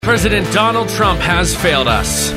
President Donald Trump has failed us.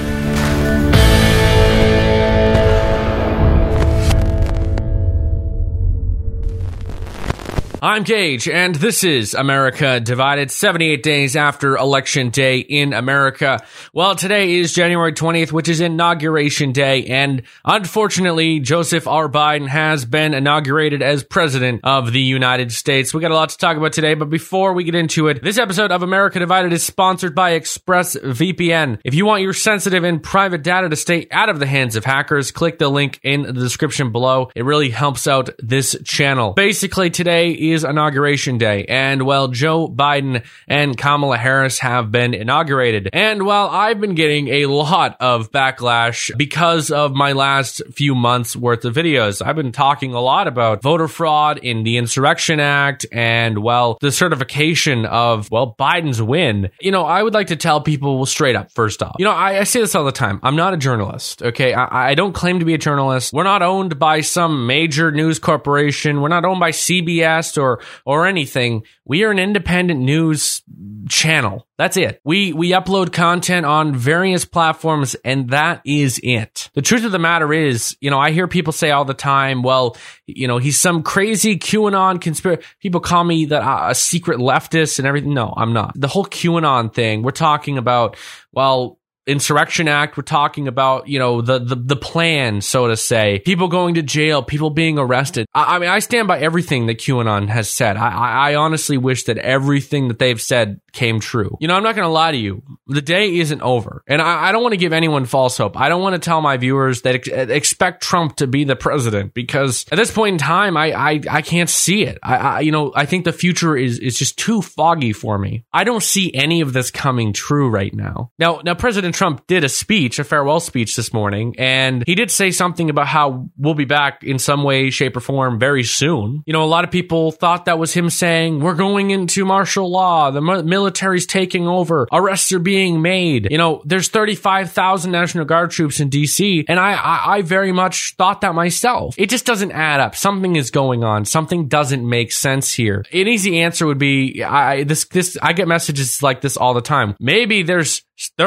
I'm Gage, and this is America Divided, 78 days after Election Day in America. Well, today is January 20th, which is Inauguration Day, and unfortunately, Joseph R. Biden has been inaugurated as President of the United States. We got a lot to talk about today, but before we get into it, this episode of America Divided is sponsored by ExpressVPN. If you want your sensitive and private data to stay out of the hands of hackers, click the link in the description below. It really helps out this channel. Basically, today is Inauguration Day, and well, Joe Biden and Kamala Harris have been inaugurated. And well, I've been getting a lot of backlash because of my last few months worth of videos. I've been talking a lot about voter fraud in the Insurrection Act and, well, the certification of, well, Biden's win. You know, I would like to tell people straight up, first off, you know, I say this all the time. I'm not a journalist, okay? I don't claim to be a journalist. We're not owned by some major news corporation. We're not owned by CBS or anything. We are an independent news channel. That's it. We upload content on various platforms, and that is it. The truth of the matter is, you know, I hear people say all the time, well, you know, he's some crazy QAnon conspiracy. People call me a secret leftist and everything. No, I'm not. The whole QAnon thing, we're talking about, well, Insurrection Act, we're talking about, you know, the plan, so to say. People going to jail, people being arrested. I mean, I stand by everything that QAnon has said. I honestly wish that everything that they've said came true. You know, I'm not going to lie to you. The day isn't over. And I don't want to give anyone false hope. I don't want to tell my viewers that expect Trump to be the president, because at this point in time, I can't see it. You know, I think the future is just too foggy for me. I don't see any of this coming true right now. Now President Trump did a speech, a farewell speech this morning, and he did say something about how we'll be back in some way, shape, or form very soon. You know, a lot of people thought that was him saying, we're going into martial law, the military's taking over, arrests are being made. You know, there's 35,000 National Guard troops in DC, and I very much thought that myself. It just doesn't add up. Something is going on. Something doesn't make sense here. An easy answer would be, I get messages like this all the time. Maybe there's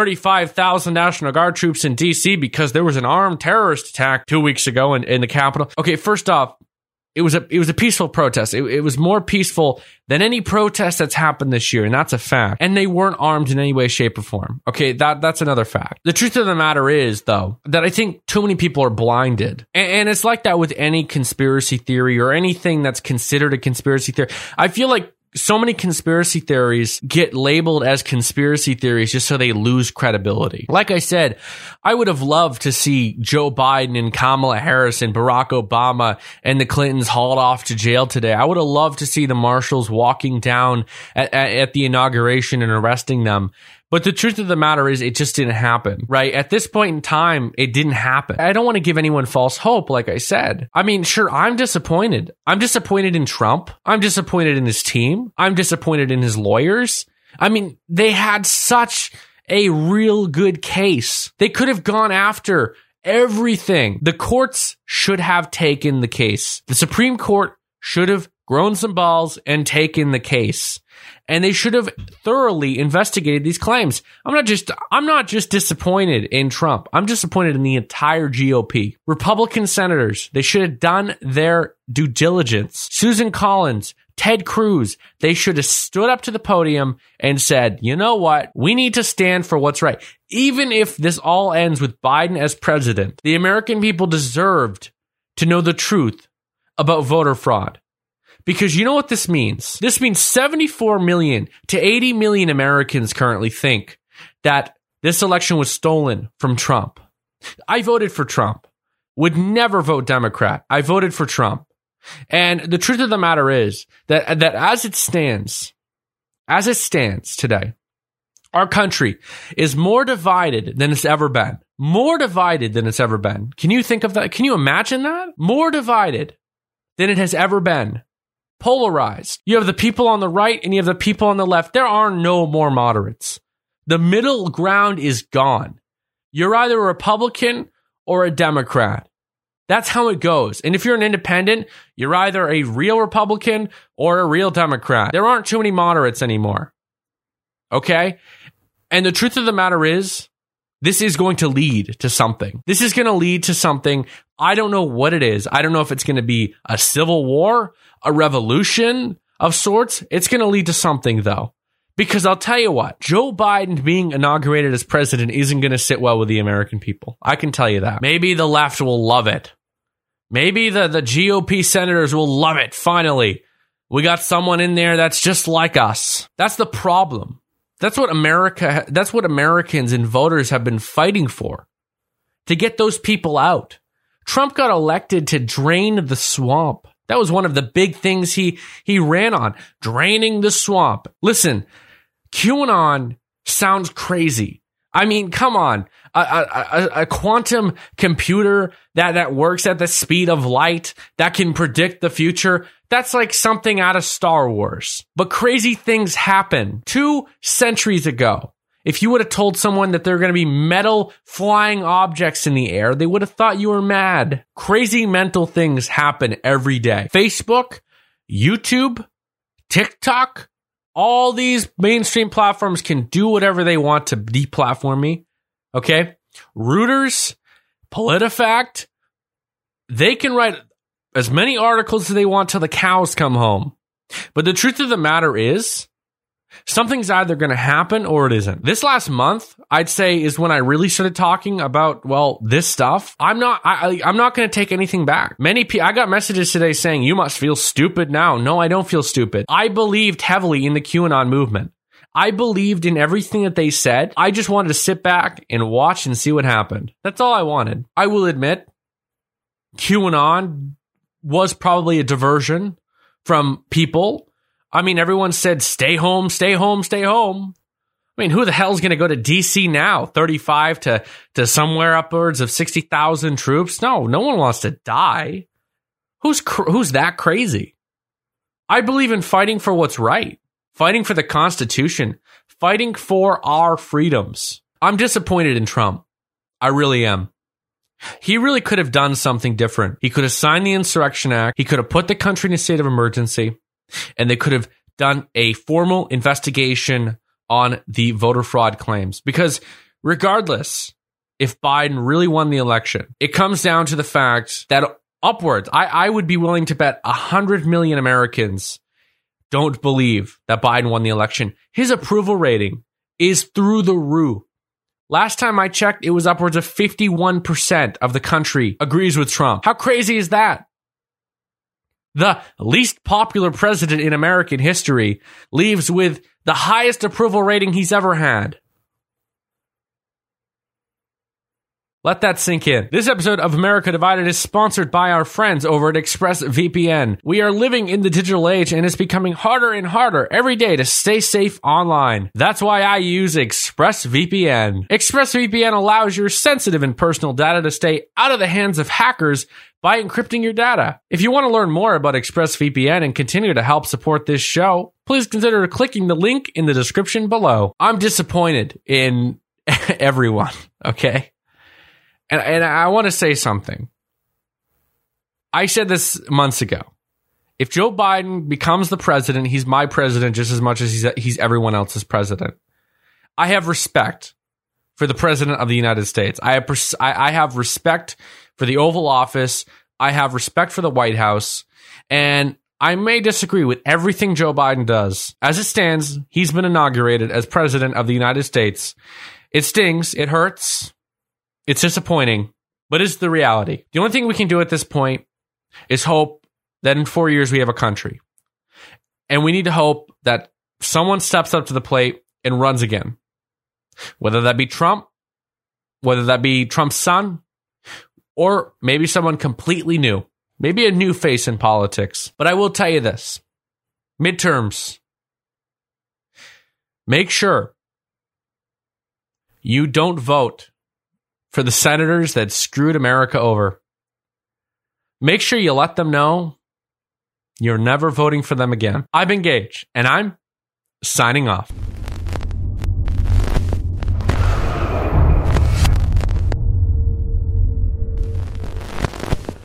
35,000 National Guard troops in DC because there was an armed terrorist attack 2 weeks ago in the Capitol. Okay, first off, it was a peaceful protest. It was more peaceful than any protest that's happened this year, and that's a fact. And they weren't armed in any way, shape, or form. Okay, that's another fact. The truth of the matter is, though, that I think too many people are blinded. And it's like that with any conspiracy theory or anything that's considered a conspiracy theory. I feel like so many conspiracy theories get labeled as conspiracy theories just so they lose credibility. Like I said, I would have loved to see Joe Biden and Kamala Harris and Barack Obama and the Clintons hauled off to jail today. I would have loved to see the marshals walking down at the inauguration and arresting them. But the truth of the matter is, it just didn't happen, right? At this point in time, it didn't happen. I don't want to give anyone false hope, like I said. I mean, sure, I'm disappointed. I'm disappointed in Trump. I'm disappointed in his team. I'm disappointed in his lawyers. I mean, they had such a real good case. They could have gone after everything. The courts should have taken the case. The Supreme Court should have grown some balls and taken the case. And they should have thoroughly investigated these claims. I'm not just disappointed in Trump. I'm disappointed in the entire GOP. Republican senators, they should have done their due diligence. Susan Collins, Ted Cruz, they should have stood up to the podium and said, you know what? We need to stand for what's right. Even if this all ends with Biden as president, the American people deserved to know the truth about voter fraud. Because you know what this means? This means 74 million to 80 million Americans currently think that this election was stolen from Trump. I voted for Trump. Would never vote Democrat. I voted for Trump. And the truth of the matter is that as it stands today, our country is more divided than it's ever been. More divided than it's ever been. Can you think of that? Can you imagine that? More divided than it has ever been. Polarized. You have the people on the right and you have the people on the left. There are no more moderates. The middle ground is gone. You're either a Republican or a Democrat. That's how it goes. And if you're an independent, you're either a real Republican or a real Democrat. There aren't too many moderates anymore. Okay? And the truth of the matter is, this is going to lead to something. This is going to lead to something. I don't know what it is. I don't know if it's going to be a civil war, a revolution of sorts. It's going to lead to something, though. Because I'll tell you what, Joe Biden being inaugurated as president isn't going to sit well with the American people. I can tell you that. Maybe the left will love it. Maybe the GOP senators will love it. Finally, we got someone in there that's just like us. That's the problem. That's what Americans and voters have been fighting for. To get those people out. Trump got elected to drain the swamp. That was one of the big things he ran on. Draining the swamp. Listen, QAnon sounds crazy. I mean, come on. A quantum computer that works at the speed of light, that can predict the future, that's like something out of Star Wars. But crazy things happen. 2 centuries ago, if you would have told someone that there are going to be metal flying objects in the air, they would have thought you were mad. Crazy mental things happen every day. Facebook, YouTube, TikTok, all these mainstream platforms can do whatever they want to deplatform me. Okay? Reuters, PolitiFact, they can write as many articles as they want till the cows come home. But the truth of the matter is, something's either going to happen or it isn't. This last month, I'd say, is when I really started talking about, well, this stuff. I'm not going to take anything back. I got messages today saying, you must feel stupid now. No, I don't feel stupid. I believed heavily in the QAnon movement. I believed in everything that they said. I just wanted to sit back and watch and see what happened. That's all I wanted. I will admit, QAnon was probably a diversion from people. I mean, everyone said, stay home, stay home, stay home. I mean, who the hell's going to go to D.C. now? 35 to somewhere upwards of 60,000 troops? No one wants to die. Who's that crazy? I believe in fighting for what's right, fighting for the Constitution, fighting for our freedoms. I'm disappointed in Trump. I really am. He really could have done something different. He could have signed the Insurrection Act. He could have put the country in a state of emergency. And they could have done a formal investigation on the voter fraud claims. Because regardless, if Biden really won the election, it comes down to the fact that upwards, I would be willing to bet 100 million Americans don't believe that Biden won the election. His approval rating is through the roof. Last time I checked, it was upwards of 51% of the country agrees with Trump. How crazy is that? The least popular president in American history leaves with the highest approval rating he's ever had. Let that sink in. This episode of America Divided is sponsored by our friends over at ExpressVPN. We are living in the digital age and it's becoming harder and harder every day to stay safe online. That's why I use ExpressVPN. ExpressVPN allows your sensitive and personal data to stay out of the hands of hackers by encrypting your data. If you want to learn more about ExpressVPN and continue to help support this show, please consider clicking the link in the description below. I'm disappointed in everyone, okay? And I want to say something. I said this months ago. If Joe Biden becomes the president, he's my president just as much as he's everyone else's president. I have respect for the president of the United States. I have respect for the Oval Office. I have respect for the White House. And I may disagree with everything Joe Biden does. As it stands, he's been inaugurated as president of the United States. It stings. It hurts. It's disappointing, but it's the reality. The only thing we can do at this point is hope that in 4 years we have a country. And we need to hope that someone steps up to the plate and runs again. Whether that be Trump, whether that be Trump's son, or maybe someone completely new. Maybe a new face in politics. But I will tell you this. Midterms. Make sure you don't vote for the senators that screwed America over. Make sure you let them know you're never voting for them again. I've been Gage, and I'm signing off.